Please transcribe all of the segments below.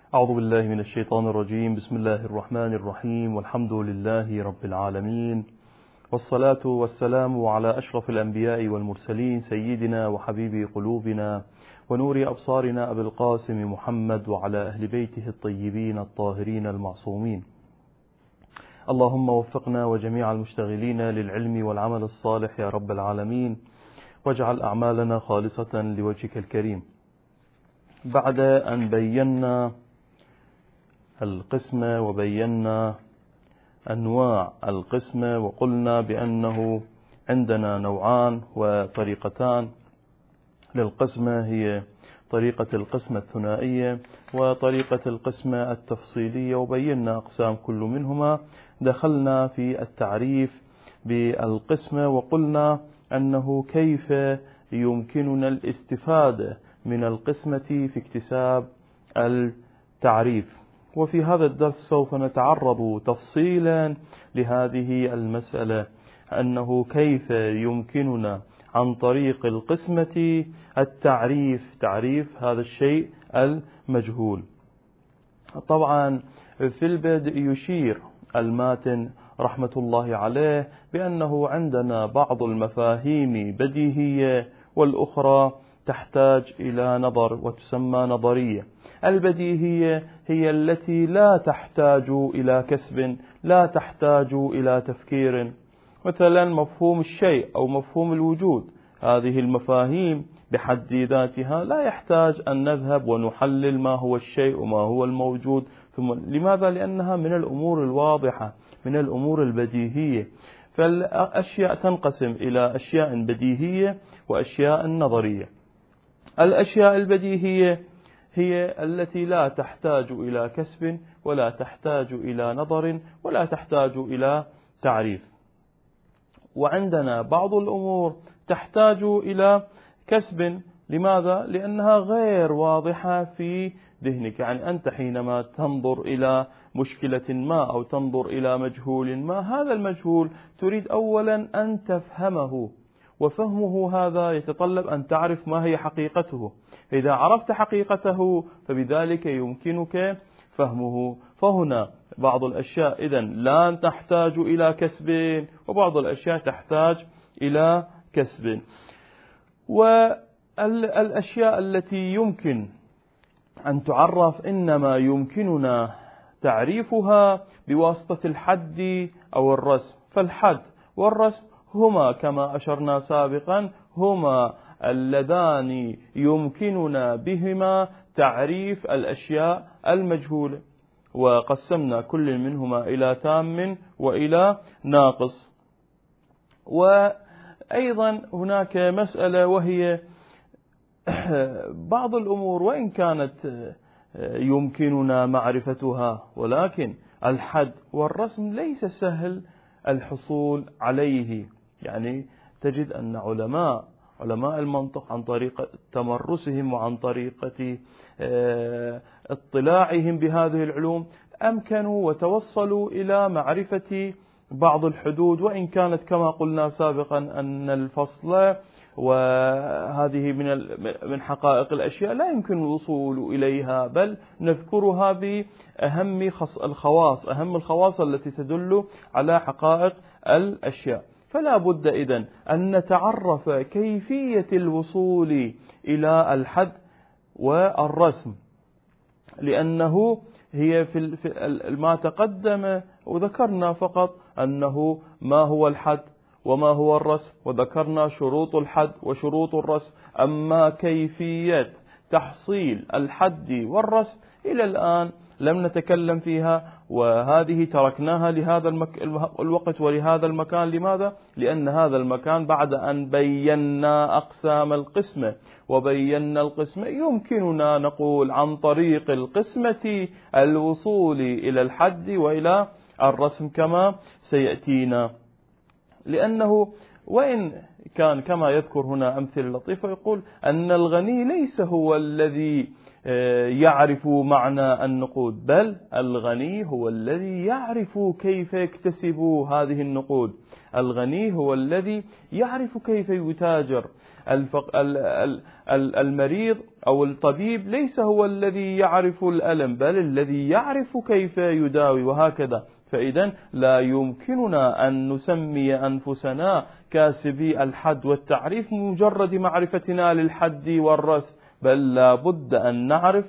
أعوذ بالله من الشيطان الرجيم. بسم الله الرحمن الرحيم، والحمد لله رب العالمين، والصلاة والسلام على أشرف الأنبياء والمرسلين، سيدنا وحبيب قلوبنا ونور أبصارنا أبي القاسم محمد وعلى أهل بيته الطيبين الطاهرين المعصومين. اللهم وفقنا وجميع المشتغلين للعلم والعمل الصالح يا رب العالمين، واجعل أعمالنا خالصة لوجهك الكريم. بعد أن بينا القسمة وبينا أنواع القسمة، وقلنا بأنه عندنا نوعان وطريقتان للقسمة، هي طريقة القسمة الثنائية وطريقة القسمة التفصيلية، وبينا أقسام كل منهما. دخلنا في التعريف بالقسمة وقلنا أنه كيف يمكننا الاستفادة من القسمة في اكتساب التعريف. وفي هذا الدرس سوف نتعرض تفصيلا لهذه المسألة، أنه كيف يمكننا عن طريق القسمة تعريف هذا الشيء المجهول. طبعا في البدء يشير الماتن رحمة الله عليه بأنه عندنا بعض المفاهيم بديهية والأخرى تحتاج إلى نظر وتسمى نظرية. البديهية هي التي لا تحتاج إلى كسب، لا تحتاج إلى تفكير، مثلا مفهوم الشيء أو مفهوم الوجود. هذه المفاهيم بحد ذاتها لا يحتاج أن نذهب ونحلل ما هو الشيء وما هو الموجود. لماذا؟ لأنها من الأمور الواضحة، من الأمور البديهية. فالأشياء تنقسم إلى أشياء بديهية وأشياء نظرية. الأشياء البديهية هي التي لا تحتاج إلى كسب ولا تحتاج إلى نظر ولا تحتاج إلى تعريف. وعندنا بعض الأمور تحتاج إلى كسب. لماذا؟ لأنها غير واضحة في ذهنك. يعني أنت حينما تنظر إلى مشكلة ما أو تنظر إلى مجهول ما، هذا المجهول تريد أولا أن تفهمه، وفهمه هذا يتطلب أن تعرف ما هي حقيقته. إذا عرفت حقيقته فبذلك يمكنك فهمه. فهنا بعض الأشياء إذن لا تحتاج إلى كسب، وبعض الأشياء تحتاج إلى كسب. والأشياء التي يمكن أن تعرف إنما يمكننا تعريفها بواسطة الحد أو الرسم. فالحد والرسم هما كما أشرنا سابقا هما اللذان يمكننا بهما تعريف الأشياء المجهولة، وقسمنا كل منهما إلى تام وإلى ناقص. وأيضا هناك مسألة، وهي بعض الأمور وإن كانت يمكننا معرفتها، ولكن الحد والرسم ليس سهل الحصول عليه. يعني تجد أن علماء المنطق عن طريقة تمرسهم وعن طريقة اطلاعهم بهذه العلوم أمكنوا وتوصلوا إلى معرفة بعض الحدود، وإن كانت كما قلنا سابقا أن الفصل وهذه من حقائق الأشياء لا يمكن الوصول إليها، بل نذكرها بأهم الخواص التي تدل على حقائق الأشياء. فلا بد إذن أن نتعرف كيفية الوصول إلى الحد والرسم، لأنه هي في ما تقدم وذكرنا فقط أنه ما هو الحد وما هو الرسم، وذكرنا شروط الحد وشروط الرسم. أما كيفية تحصيل الحد والرسم إلى الآن لم نتكلم فيها، وهذه تركناها لهذا الوقت ولهذا المكان. لماذا؟ لأن هذا المكان بعد أن بينا أقسام القسمة وبينا القسمة يمكننا نقول عن طريق القسمة الوصول إلى الحد وإلى الرسم كما سيأتينا. لأنه وإن كان كما يذكر هنا أمثلة لطيفة، يقول أن الغني ليس هو الذي يعرف معنى النقود، بل الغني هو الذي يعرف كيف يكتسب هذه النقود. الغني هو الذي يعرف كيف يتاجر. المريض أو الطبيب ليس هو الذي يعرف الألم، بل الذي يعرف كيف يداوي، وهكذا. فإذا لا يمكننا أن نسمي أنفسنا كاسبي الحد والتعريف مجرد معرفتنا للحد والرسم، بل لا بد أن نعرف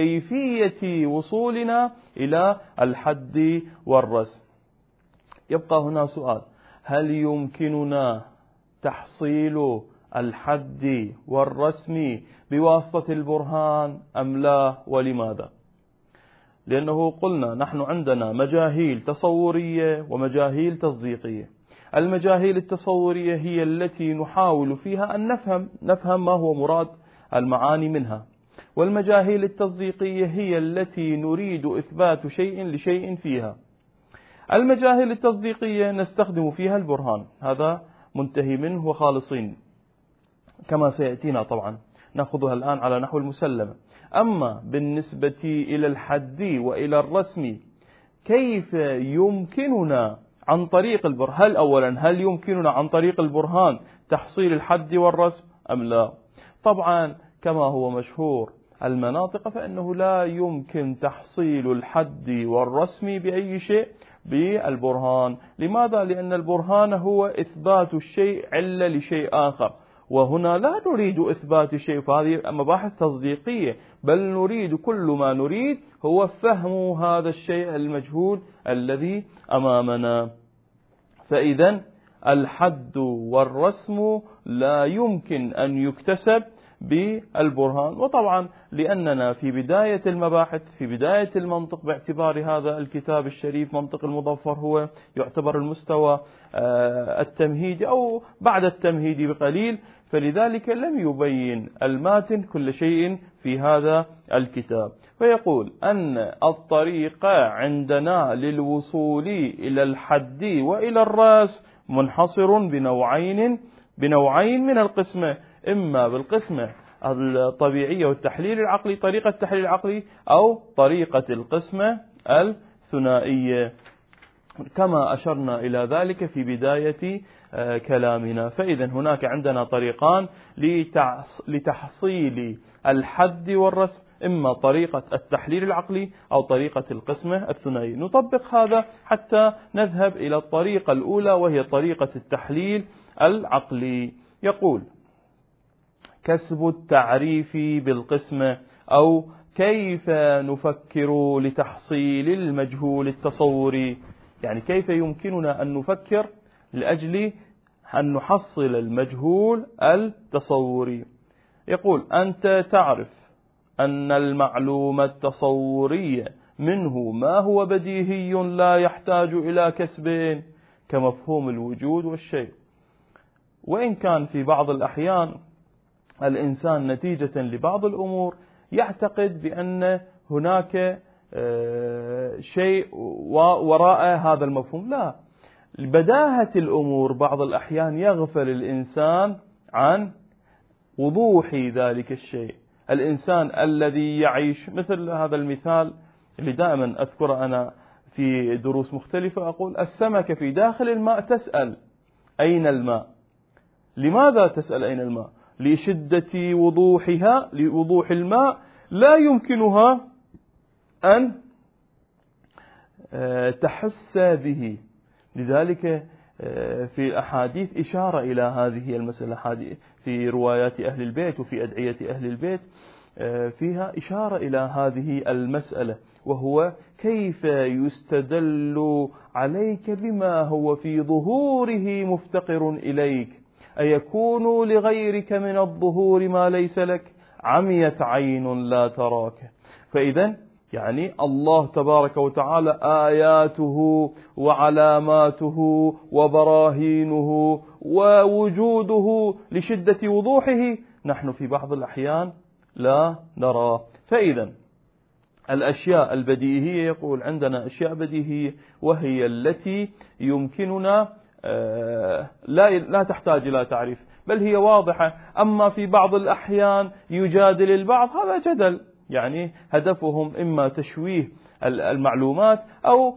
كيفية وصولنا إلى الحد والرسم. يبقى هنا سؤال: هل يمكننا تحصيل الحد والرسم بواسطة البرهان أم لا؟ ولماذا؟ لأنه قلنا نحن عندنا مجاهيل تصورية ومجاهيل تصديقية. المجاهيل التصورية هي التي نحاول فيها أن نفهم ما هو مراد المعاني منها، والمجاهيل التصديقية هي التي نريد إثبات شيء لشيء فيها. المجاهيل التصديقية نستخدم فيها البرهان، هذا منتهي منه وخالصين كما سيأتينا طبعا، نأخذها الآن على نحو المسلمة. أما بالنسبة إلى الحد وإلى الرسم، كيف يمكننا عن طريق البرهان؟ هل يمكننا عن طريق البرهان تحصيل الحد والرسم أم لا؟ طبعا كما هو مشهور المناطق فإنه لا يمكن تحصيل الحد والرسم بأي شيء بالبرهان. لماذا؟ لأن البرهان هو إثبات الشيء علة لشيء آخر، وهنا لا نريد إثبات شيء، فهذه مباحث تصديقية، بل نريد كل ما نريد هو فهم هذا الشيء المجهول الذي أمامنا. فإذا الحد والرسم لا يمكن أن يكتسب بالبرهان. وطبعا لأننا في بداية المباحث، في بداية المنطق، باعتبار هذا الكتاب الشريف منطق المظفر هو يعتبر المستوى التمهيدي أو بعد التمهيد بقليل، فلذلك لم يبين الماتن كل شيء في هذا الكتاب. فيقول أن الطريقة عندنا للوصول إلى الحد وإلى الرأس منحصر بنوعين من القسمة، إما بالقسمة الطبيعية والتحليل العقلي، طريقة التحليل العقلي، أو طريقة القسمة الثنائية، كما أشرنا إلى ذلك في بداية كلامنا. فإذا هناك عندنا طريقان لتحصيل الحد والرسم، إما طريقة التحليل العقلي أو طريقة القسمة الثنائية. نطبق هذا حتى نذهب إلى الطريقة الأولى وهي طريقة التحليل العقلي. يقول: كسب التعريف بالقسمة، أو كيف نفكر لتحصيل المجهول التصوري، يعني كيف يمكننا أن نفكر لأجل أن نحصل المجهول التصوري. يقول: أنت تعرف أن المعلومة التصورية منه ما هو بديهي لا يحتاج إلى كسب، كمفهوم الوجود والشيء. وإن كان في بعض الأحيان الإنسان نتيجة لبعض الأمور يعتقد بأن هناك شيء وراء هذا المفهوم، لا، بداهة الأمور بعض الأحيان يغفل الإنسان عن وضوح ذلك الشيء. الإنسان الذي يعيش مثل هذا المثال اللي دائما أذكره أنا في دروس مختلفة، أقول: السمكة في داخل الماء تسأل أين الماء. لماذا تسأل أين الماء؟ لشدة وضوحها، لوضوح الماء لا يمكنها أن تحس به. لذلك في الأحاديث إشارة إلى هذه المسألة، في روايات أهل البيت وفي أدعية أهل البيت فيها إشارة إلى هذه المسألة، وهو كيف يستدل عليك بما هو في ظهوره مفتقر إليك. أيكون لغيرك من الظهور ما ليس لك؟ عميت عين لا تراك. فإذا يعني الله تبارك وتعالى آياته وعلاماته وبراهينه ووجوده لشدة وضوحه نحن في بعض الأحيان لا نراه. فإذا الأشياء البديهية، يقول عندنا أشياء بديهية وهي التي يمكننا لا تحتاج إلى تعريف، بل هي واضحة. أما في بعض الأحيان يجادل البعض، هذا جدل، يعني هدفهم إما تشويه المعلومات أو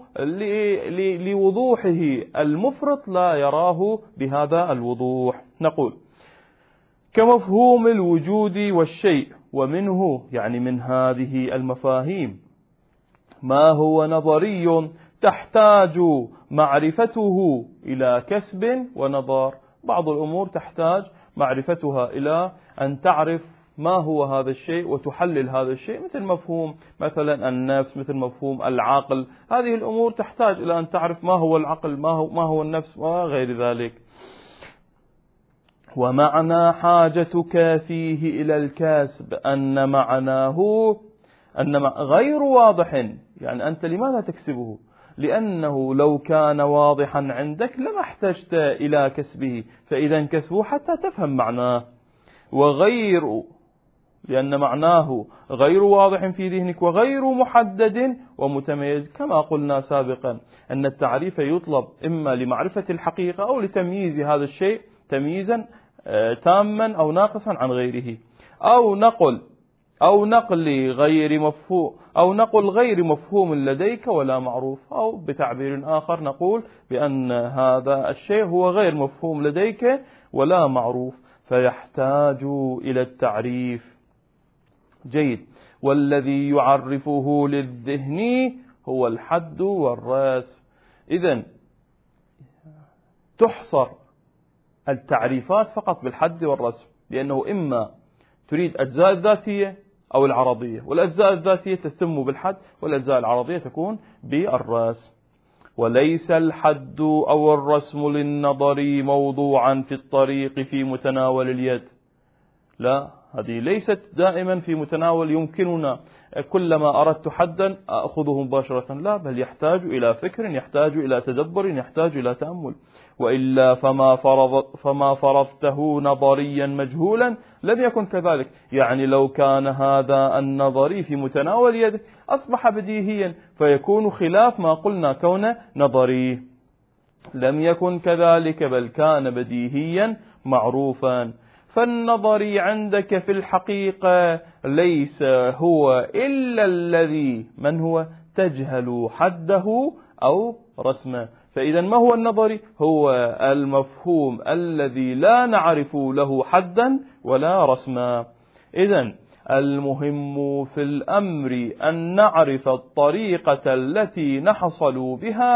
لوضوحه المفرط لا يراه بهذا الوضوح. نقول: كمفهوم الوجود والشيء. ومنه يعني من هذه المفاهيم ما هو نظري تحتاج معرفته إلى كسب ونظر. بعض الأمور تحتاج معرفتها إلى أن تعرف ما هو هذا الشيء وتحلل هذا الشيء، مثل مفهوم مثلا النفس، مثل مفهوم العقل. هذه الأمور تحتاج إلى أن تعرف ما هو العقل، ما هو النفس وغير ذلك. ومعنى حاجتك فيه إلى الكسب أن معناه غير واضح. يعني أنت لماذا تكسبه؟ لأنه لو كان واضحا عندك لما احتجت إلى كسبه، فإذا كسبه حتى تفهم معناه. لأن معناه غير واضح في ذهنك وغير محدد ومتميز. كما قلنا سابقا أن التعريف يطلب إما لمعرفة الحقيقة أو لتمييز هذا الشيء تمييزا تاما أو ناقصا عن غيره، أو نقل غير مفهوم لديك ولا معروف، أو بتعبير آخر نقول بأن هذا الشيء هو غير مفهوم لديك ولا معروف، فيحتاج إلى التعريف. جيد. والذي يعرفه للذهن هو الحد والرسم. إذن تحصر التعريفات فقط بالحد والرسم، لأنه إما تريد أجزاء الذاتية أو العرضية، والأجزاء الذاتية تتم بالحد والأجزاء العرضية تكون بالرسم. وليس الحد أو الرسم للنظر موضوعا في الطريق في متناول اليد. لا، هذه ليست دائما في متناول يمكننا كلما أردت حدا أخذه مباشرة، لا، بل يحتاج إلى فكر، يحتاج إلى تدبر، يحتاج إلى تأمل. وإلا فما فرضته نظريا مجهولا لم يكن كذلك. يعني لو كان هذا النظري في متناول يدك أصبح بديهيا، فيكون خلاف ما قلنا كونه نظري. لم يكن كذلك، بل كان بديهيا معروفا. فالنظري عندك في الحقيقة ليس هو إلا الذي من هو تجهل حده أو رسمه. فإذا ما هو النظري؟ هو المفهوم الذي لا نعرف له حدا ولا رسما. إذن المهم في الأمر أن نعرف الطريقة التي نحصل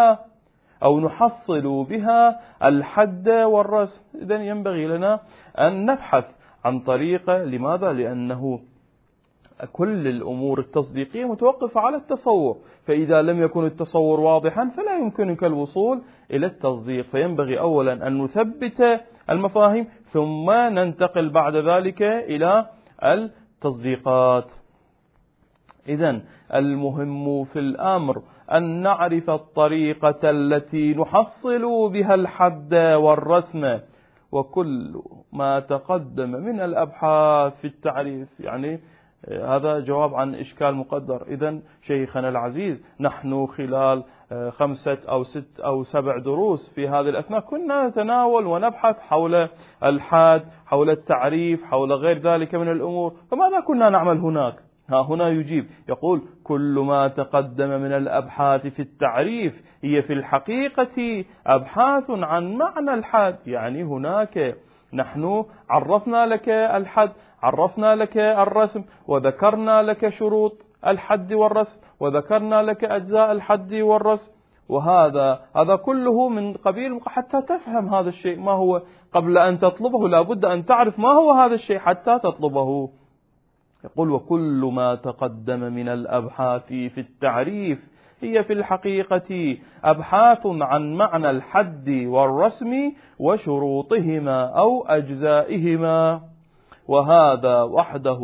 بها الحد والرسم. إذن ينبغي لنا أن نبحث عن طريقة. لماذا؟ لأنه كل الأمور التصديقية متوقفة على التصور، فإذا لم يكن التصور واضحا فلا يمكنك الوصول إلى التصديق. فينبغي أولا أن نثبت المفاهيم ثم ننتقل بعد ذلك إلى التصديقات. إذن المهم في الأمر أن نعرف الطريقة التي نحصل بها الحد والرسم. وكل ما تقدم من الأبحاث في التعريف، يعني هذا جواب عن إشكال مقدر. إذن شيخنا العزيز، نحن خلال 5 أو 6 أو 7 دروس في هذه الأثناء كنا نتناول ونبحث حول الحد، حول التعريف، حول غير ذلك من الأمور. فماذا كنا نعمل هناك؟ هنا يجيب يقول: كل ما تقدم من الأبحاث في التعريف هي في الحقيقة أبحاث عن معنى الحد. يعني هناك نحن عرفنا لك الحد، عرفنا لك الرسم، وذكرنا لك شروط الحد والرسم، وذكرنا لك أجزاء الحد والرسم. وهذا كله من قبيل حتى تفهم هذا الشيء ما هو. قبل أن تطلبه لابد أن تعرف ما هو هذا الشيء حتى تطلبه. يقول: وكل ما تقدم من الأبحاث في التعريف هي في الحقيقة أبحاث عن معنى الحد والرسم وشروطهما أو أجزائهما. وهذا وحده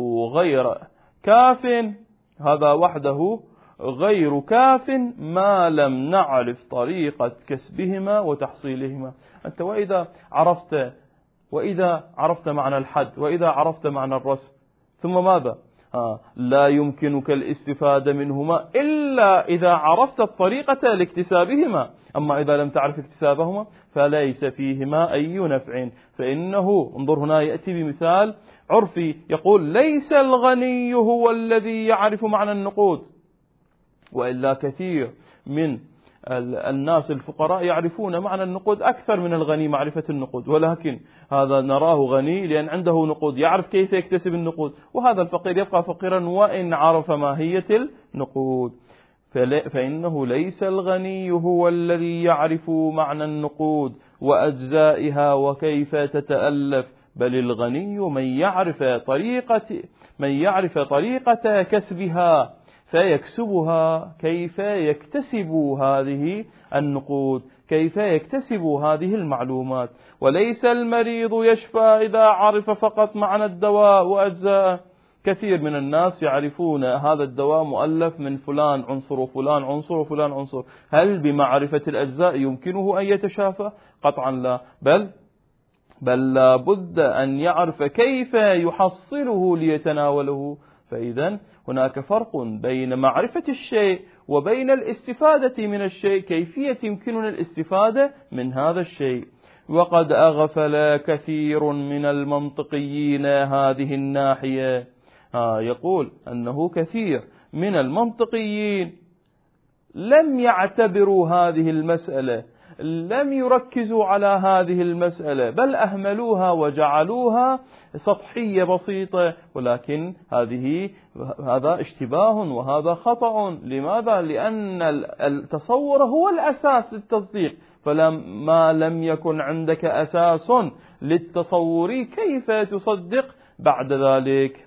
غير كاف ما لم نعرف طريقة كسبهما وتحصيلهما. أنت وإذا عرفت معنى الحد، وإذا عرفت معنى الرسم، ثم ماذا؟ لا يمكنك الاستفادة منهما إلا إذا عرفت الطريقة لاكتسابهما. أما إذا لم تعرف اكتسابهما فليس فيهما أي نفع. فإنه انظر هنا يأتي بمثال عرفي يقول: ليس الغني هو الذي يعرف معنى النقود، وإلا كثير من الناس الفقراء يعرفون معنى النقود أكثر من الغني معرفة النقود، ولكن هذا نراه غني لأن عنده نقود، يعرف كيف يكتسب النقود، وهذا الفقير يبقى فقيرا وإن عرف ماهية النقود. فإنه ليس الغني هو الذي يعرف معنى النقود وأجزائها وكيف تتألف، بل الغني من يعرف طريقة كسبها فيكسبها، كيف يكتسب هذه النقود، كيف يكتسب هذه المعلومات. وليس المريض يشفى إذا عرف فقط معنى الدواء وأجزاءه. كثير من الناس يعرفون هذا الدواء مؤلف من فلان عنصر وفلان عنصر وفلان عنصر، هل بمعرفة الأجزاء يمكنه أن يتشافى؟ قطعا لا، بل لا بد أن يعرف كيف يحصله ليتناوله. فإذا هناك فرق بين معرفة الشيء وبين الاستفادة من الشيء، كيفية يمكننا الاستفادة من هذا الشيء. وقد أغفل كثير من المنطقيين هذه الناحية. يقول أنه كثير من المنطقيين لم يعتبروا هذه المسألة، لم يركزوا على هذه المسألة، بل أهملوها وجعلوها سطحية بسيطة. ولكن هذا اشتباه وهذا خطأ. لماذا؟ لأن التصور هو الأساس للتصديق، فلما لم يكن عندك أساس للتصور كيف تصدق بعد ذلك؟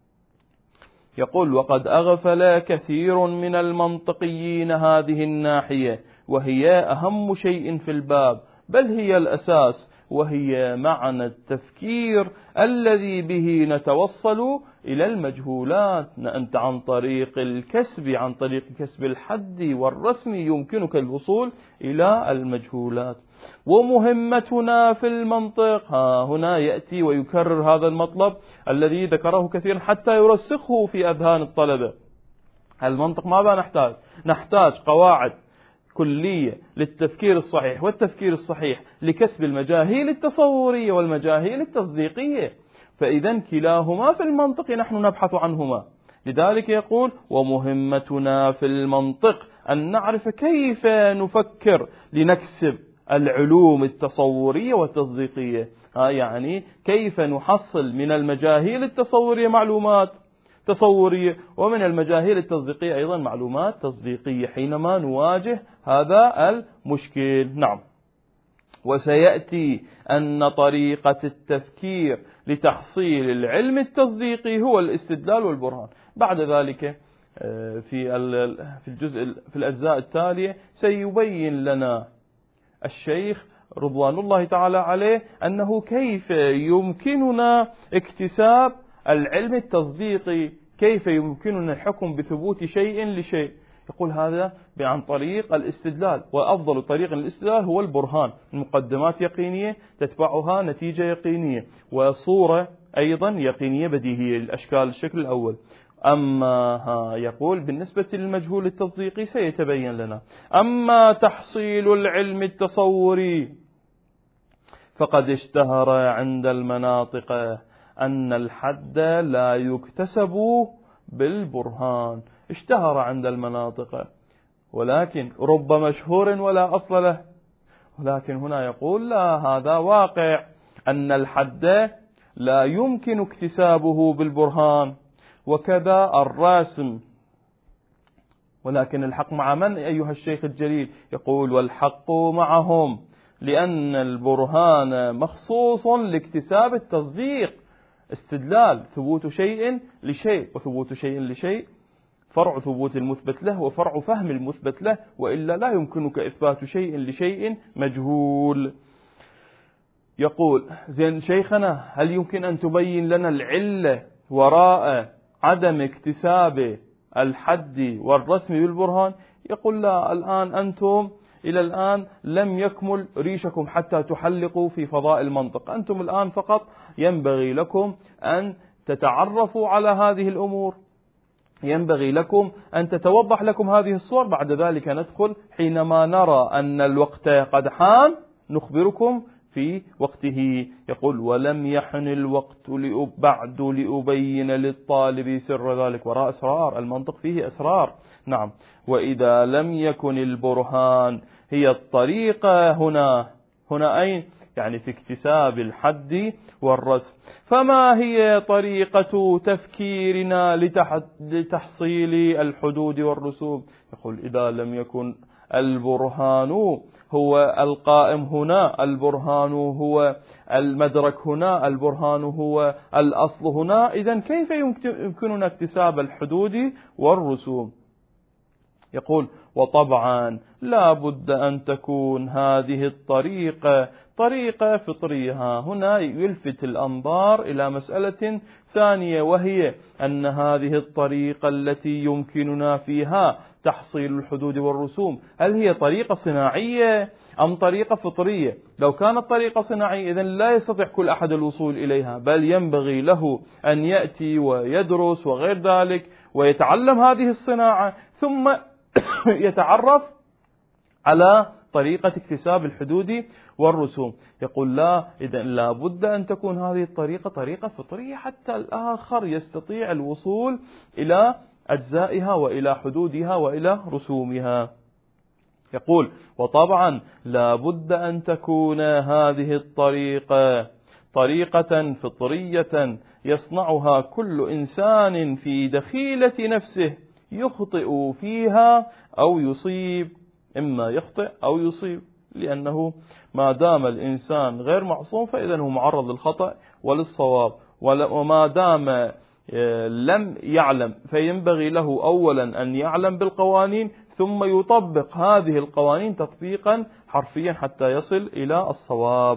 يقول: وقد أغفل كثير من المنطقيين هذه الناحية، وهي أهم شيء في الباب، بل هي الأساس، وهي معنى التفكير الذي به نتوصل إلى المجهولات. أنت عن طريق الكسب، عن طريق كسب الحد والرسم يمكنك الوصول إلى المجهولات. ومهمتنا في المنطق، هنا يأتي ويكرر هذا المطلب الذي ذكره كثيرا حتى يرسخه في أذهان الطلبة. المنطق ماذا نحتاج قواعد كلية للتفكير الصحيح، والتفكير الصحيح لكسب المجاهيل التصورية والمجاهيل التصديقية. فإذا كلاهما في المنطق نحن نبحث عنهما. لذلك يقول: ومهمتنا في المنطق أن نعرف كيف نفكر لنكسب العلوم التصورية والتصديقية. يعني كيف نحصل من المجاهيل التصورية معلومات تصورية، ومن المجاهيل التصديقية أيضا معلومات تصديقية حينما نواجه هذا المشكل. نعم. وسيأتي أن طريقة التفكير لتحصيل العلم التصديقي هو الاستدلال والبرهان. بعد ذلك في الأجزاء التالية سيبين لنا الشيخ رضوان الله تعالى عليه أنه كيف يمكننا اكتساب العلم التصديقي، كيف يمكننا الحكم بثبوت شيء لشيء. يقول هذا عن طريق الاستدلال، وأفضل طريق للاستدلال هو البرهان. المقدمات يقينية تتبعها نتيجة يقينية، وصورة أيضا يقينية بديهية الأشكال الشكل الأول. أما يقول بالنسبة للمجهول التصديقي سيتبين لنا. أما تحصيل العلم التصوري فقد اشتهر عند المناطق أن الحد لا يكتسب بالبرهان. اشتهر عند المناطق، ولكن رب مشهور ولا أصل له. ولكن هنا يقول لا، هذا واقع أن الحد لا يمكن اكتسابه بالبرهان، وكذا الراسم. ولكن الحق مع من أيها الشيخ الجليل؟ يقول: والحق معهم، لأن البرهان مخصوص لاكتساب التصديق. استدلال ثبوت شيء لشيء، وثبوت شيء لشيء فرع ثبوت المثبت له وفرع فهم المثبت له، وإلا لا يمكنك إثبات شيء لشيء مجهول. يقول: زين شيخنا، هل يمكن أن تبين لنا العلة وراء عدم اكتساب الحد والرسم بالبرهان؟ يقول: لا، الآن أنتم إلى الآن لم يكمل ريشكم حتى تحلقوا في فضاء المنطق. أنتم الآن فقط ينبغي لكم أن تتعرفوا على هذه الأمور، ينبغي لكم أن تتوضح لكم هذه الصور. بعد ذلك ندخل حينما نرى أن الوقت قد حان نخبركم في وقته. يقول: ولم يحن الوقت بعد لأبين للطالب سر ذلك. وراء أسرار، المنطق فيه أسرار نعم. وإذا لم يكن البرهان هي الطريقة هنا أين؟ يعني في اكتساب الحد والرسم، فما هي طريقة تفكيرنا لتحصيل الحدود والرسوم؟ يقول إذا لم يكن البرهان هو القائم هنا، البرهان هو المدرك هنا، البرهان هو الأصل هنا، إذن كيف يمكننا اكتساب الحدود والرسوم؟ يقول وطبعا لا بد أن تكون هذه الطريقة طريقة فطرية. هنا يلفت الأنظار إلى مسألة ثانية، وهي أن هذه الطريقة التي يمكننا فيها تحصيل الحدود والرسوم هل هي طريقة صناعية أم طريقة فطرية؟ لو كانت طريقة صناعية إذن لا يستطيع كل أحد الوصول إليها، بل ينبغي له أن يأتي ويدرس وغير ذلك ويتعلم هذه الصناعة ثم يتعرف على طريقة اكتساب الحدود والرسوم. يقول لا، إذن لا بد أن تكون هذه الطريقة طريقة فطرية حتى الآخر يستطيع الوصول إلى أجزائها وإلى حدودها وإلى رسومها. يقول وطبعا لا بد أن تكون هذه الطريقة طريقة فطرية يصنعها كل إنسان في دخيلة نفسه، يخطئ فيها أو يصيب، إما يخطئ أو يصيب، لأنه ما دام الإنسان غير معصوم فإذا هو معرض للخطأ وللصواب، وما دام لم يعلم فينبغي له أولا أن يعلم بالقوانين ثم يطبق هذه القوانين تطبيقا حرفيا حتى يصل إلى الصواب.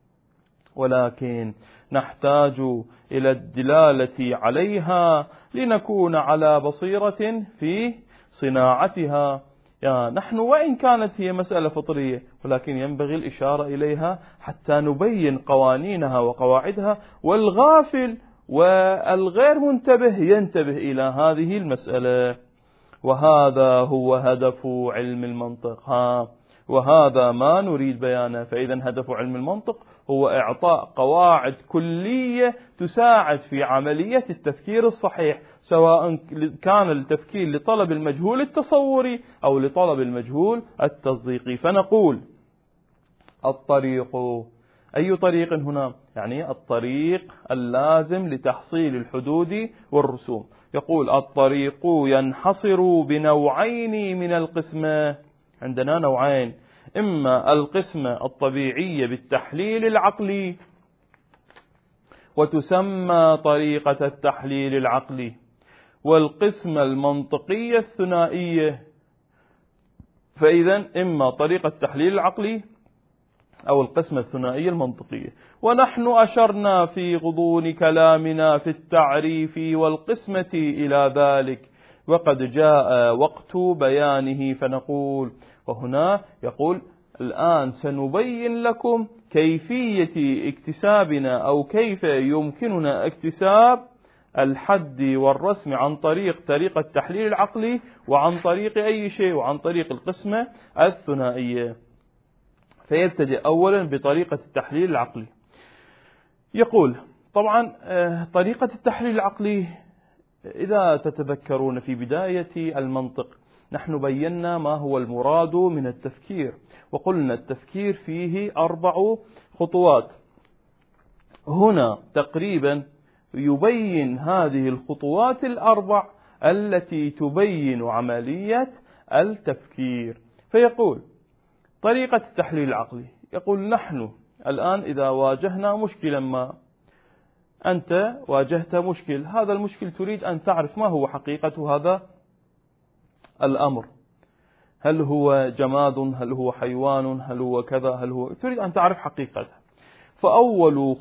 ولكن نحتاج إلى الدلالة عليها لنكون على بصيرة في صناعتها. نحن وإن كانت هي مسألة فطرية ولكن ينبغي الإشارة إليها حتى نبين قوانينها وقواعدها، والغافل والغير منتبه ينتبه إلى هذه المسألة. وهذا هو هدف علم المنطق، وهذا ما نريد بيانه. فإذا هدف علم المنطق هو إعطاء قواعد كلية تساعد في عملية التفكير الصحيح، سواء كان التفكير لطلب المجهول التصوري أو لطلب المجهول التصديقي. فنقول الطريق، أي طريق هنا؟ يعني الطريق اللازم لتحصيل الحدود والرسوم. يقول الطريق ينحصر بنوعين من القسمة. عندنا نوعين، إما القسمة الطبيعية بالتحليل العقلي، وتسمى طريقة التحليل العقلي، والقسمة المنطقية الثنائية. فإذا إما طريقة التحليل العقلي أو القسمة الثنائية المنطقية. ونحن أشرنا في غضون كلامنا في التعريف والقسمة إلى ذلك، وقد جاء وقت بيانه. فنقول، وهنا يقول الآن سنبين لكم كيفية اكتسابنا أو كيف يمكننا اكتساب الحد والرسم عن طريقة التحليل العقلي، وعن طريق أي شيء، وعن طريق القسمة الثنائية. فيبتدئ أولا بطريقة التحليل العقلي. يقول طبعا طريقة التحليل العقلي، إذا تتذكرون في بداية المنطق نحن بينا ما هو المراد من التفكير، وقلنا التفكير فيه 4 خطوات. هنا تقريبا يبين هذه الخطوات 4 التي تبين عملية التفكير. فيقول طريقة التحليل العقلي، يقول نحن الآن إذا واجهنا مشكلا ما، أنت واجهت مشكل، هذا المشكل تريد أن تعرف ما هو حقيقة هذا الأمر، هل هو جماد، هل هو حيوان، هل هو كذا، هل هو، تريد أن تعرف حقيقته. فأول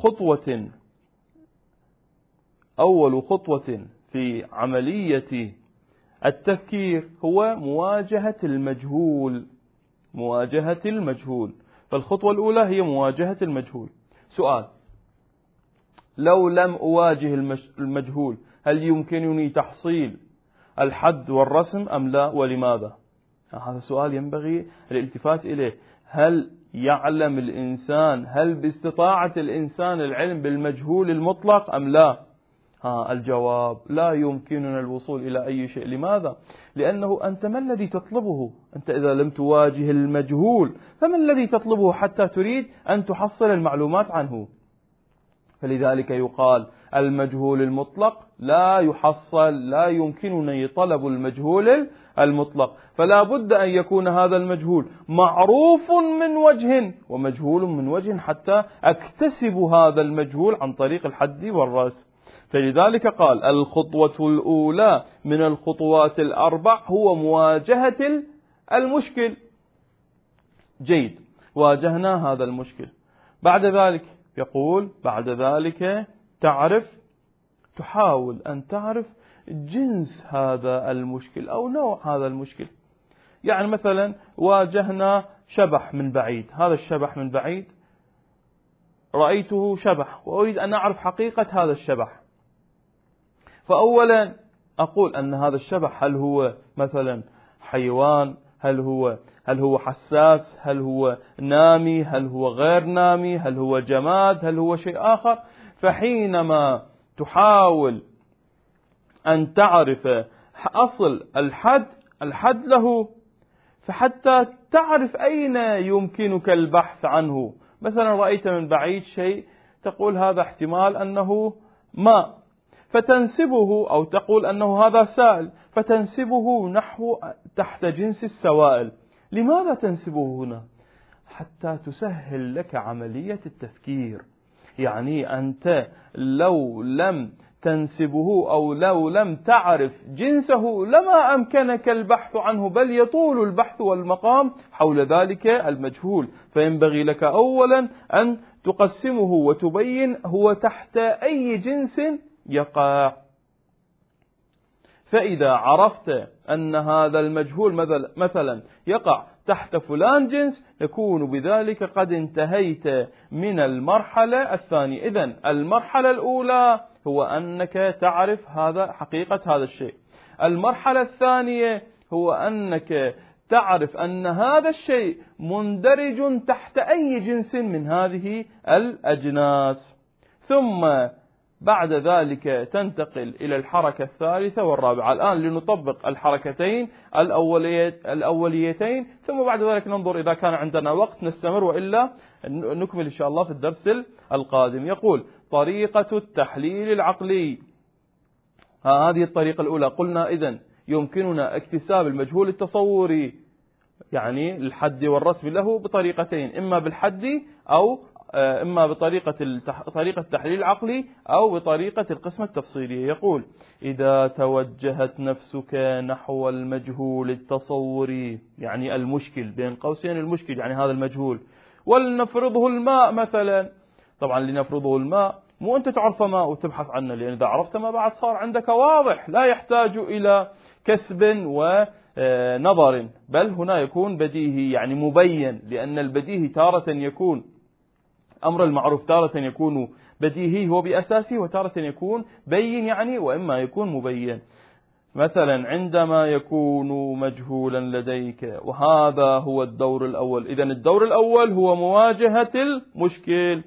خطوة في عملية التفكير هو مواجهة المجهول. فالخطوة الأولى هي مواجهة المجهول. سؤال: لو لم أواجه المجهول هل يمكنني تحصيل الحد والرسم أم لا، ولماذا؟ هذا سؤال ينبغي الالتفات إليه. هل يعلم الإنسان، هل باستطاعة الإنسان العلم بالمجهول المطلق أم لا؟ الجواب لا يمكننا الوصول إلى أي شيء. لماذا؟ لأنه أنت ما الذي تطلبه؟ أنت إذا لم تواجه المجهول فما الذي تطلبه حتى تريد أن تحصل المعلومات عنه؟ فلذلك يقال المجهول المطلق لا يحصل، لا يمكنني طلب المجهول المطلق، فلا بد أن يكون هذا المجهول معروف من وجه ومجهول من وجه حتى أكتسب هذا المجهول عن طريق الحد والرأس. فلذلك قال الخطوة الأولى من الخطوات الأربع هو مواجهة المشكل. جيد، واجهنا هذا المشكل. بعد ذلك يقول بعد ذلك تحاول أن تعرف جنس هذا المشكل أو نوع هذا المشكل. يعني مثلا واجهنا شبح من بعيد، هذا الشبح من بعيد رأيته شبح وأريد أن أعرف حقيقة هذا الشبح. فأولا أقول أن هذا الشبح هل هو مثلا حيوان، هل هو حساس، هل هو نامي، هل هو غير نامي، هل هو جماد، هل هو شيء آخر. فحينما تحاول أن تعرف أصل الحد له، فحتى تعرف أين يمكنك البحث عنه. مثلا رأيت من بعيد شيء تقول هذا احتمال أنه ماء، فتنسبه، أو تقول أنه هذا سائل فتنسبه نحو تحت جنس السوائل. لماذا تنسبه هنا؟ حتى تسهل لك عملية التفكير. يعني أنت لو لم تنسبه أو لو لم تعرف جنسه لما أمكنك البحث عنه، بل يطول البحث والمقام حول ذلك المجهول. فينبغي لك أولا أن تقسمه وتبين هو تحت أي جنس يقع. فإذا عرفت أن هذا المجهول مثلا يقع تحت فلان جنس، يكون بذلك قد انتهيت من المرحلة الثانية. إذن المرحلة الأولى هو أنك تعرف حقيقة هذا الشيء. المرحلة الثانية هو أنك تعرف أن هذا الشيء مندرج تحت أي جنس من هذه الأجناس. ثم بعد ذلك تنتقل إلى الحركة الثالثة والرابعة. الآن لنطبق الحركتين الأوليتين، ثم بعد ذلك ننظر إذا كان عندنا وقت نستمر، وإلا نكمل إن شاء الله في الدرس القادم. يقول طريقة التحليل العقلي. هذه الطريقة الأولى قلنا إذن يمكننا اكتساب المجهول التصوري، يعني الحد والرسم له بطريقتين، إما بالحد أو إما طريقة التحليل العقلي أو بطريقة القسمة التفصيلية. يقول إذا توجهت نفسك نحو المجهول التصوري، يعني المشكل بين قوسين المشكل يعني هذا المجهول، ولنفرضه الماء مثلا. طبعا لنفرضه الماء مو أنت تعرف ماء وتبحث عنه، لأن إذا عرفت ما بعد صار عندك واضح، لا يحتاج إلى كسب ونظر، بل هنا يكون بديهي يعني مبين. لأن البديهي تارة يكون أمر المعروف، تارة يكون بديهي هو بأساسه، وتارة يكون بين يعني، وإما يكون مبين. مثلا عندما يكون مجهولا لديك، وهذا هو الدور الأول. إذن الدور الأول هو مواجهة المشكل.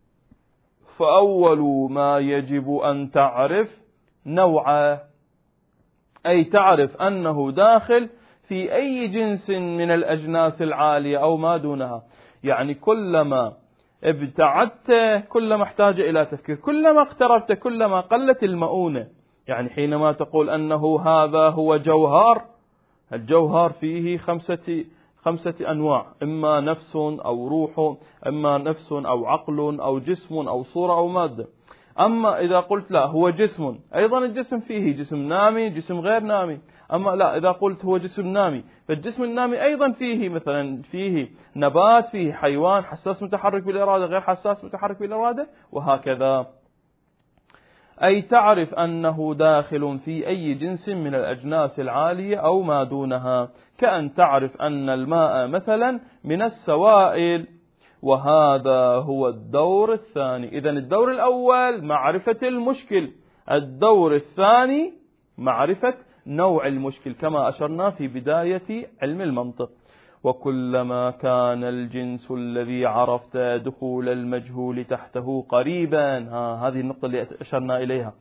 فأول ما يجب أن تعرف نوعه، أي تعرف أنه داخل في أي جنس من الأجناس العالية أو ما دونها. يعني كلما ابتعدت كلما احتاج إلى تفكير، كلما اقتربت كلما قلت المؤونة. يعني حينما تقول أنه هذا هو جوهر، الجوهر فيه خمسة أنواع، إما نفس أو روح، إما نفس أو عقل أو جسم أو صورة أو مادة. أما إذا قلت لا هو جسم، أيضا الجسم فيه جسم نامي جسم غير نامي. أما لا إذا قلت هو جسم نامي، فالجسم النامي أيضا فيه مثلا فيه نبات، فيه حيوان حساس متحرك بالإرادة، غير حساس متحرك بالإرادة، وهكذا. أي تعرف أنه داخل في أي جنس من الأجناس العالية أو ما دونها، كأن تعرف أن الماء مثلا من السوائل. وهذا هو الدور الثاني. إذن الدور الأول معرفة المشكل، الدور الثاني معرفة نوع المشكل، كما أشرنا في بداية علم المنطق. وكلما كان الجنس الذي عرفت دخول المجهول تحته قريبا، هذه النقطة اللي أشرنا إليها،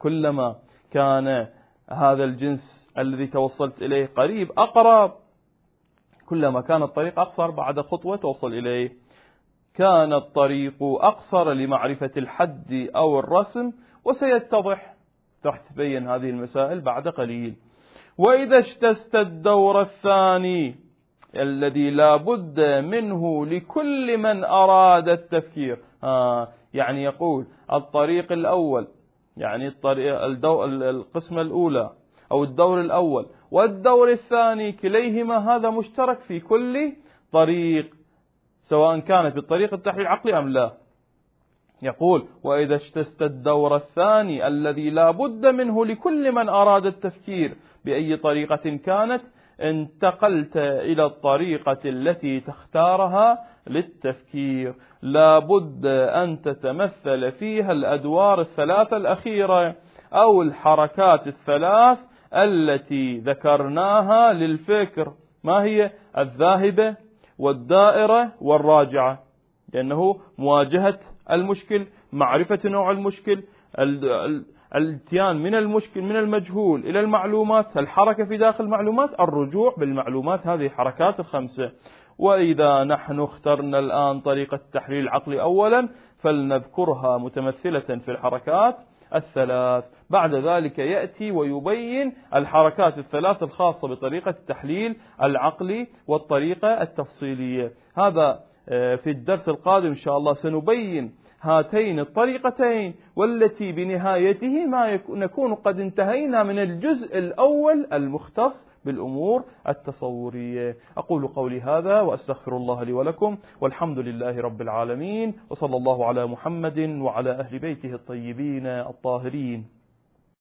كلما كان هذا الجنس الذي توصلت إليه قريب أقرب، كلما كان الطريق أقصر بعد خطوة توصل إليه. كان الطريق أقصر لمعرفة الحد أو الرسم، وسيتضح، راح تبين هذه المسائل بعد قليل. وإذا اجتزت الدور الثاني الذي لا بد منه لكل من أراد التفكير، يعني يقول الطريق الأول، يعني القسمة الأولى أو الدور الأول والدور الثاني كليهما هذا مشترك في كل طريق، سواء كانت بالطريق التحليل العقلي أم لا. يقول وإذا اجتزت الدور الثاني الذي لا بد منه لكل من أراد التفكير بأي طريقة كانت، انتقلت إلى الطريقة التي تختارها للتفكير. لا بد أن تتمثل فيها الأدوار الثلاثة الأخيرة أو الحركات الثلاث التي ذكرناها للفكر. ما هي؟ الذاهبة والدائرة والراجعة، لأنه مواجهة المشكل، معرفة نوع المشكل، الاتيان من المشكل من المجهول إلى المعلومات، الحركة في داخل المعلومات، الرجوع بالمعلومات، هذه الحركات الخمسة. وإذا نحن اخترنا الآن طريقة التحليل العقلي أولا فلنذكرها متمثلة في الحركات الثلاث، بعد ذلك يأتي ويبين الحركات الثلاث الخاصة بطريقة التحليل العقلي والطريقة التفصيلية. هذا في الدرس القادم إن شاء الله سنبين هاتين الطريقتين، والتي بنهايته ما نكون قد انتهينا من الجزء الأول المختص بالأمور التصورية. أقول قولي هذا وأستغفر الله لي ولكم، والحمد لله رب العالمين، وصلى الله على محمد وعلى أهل بيته الطيبين الطاهرين.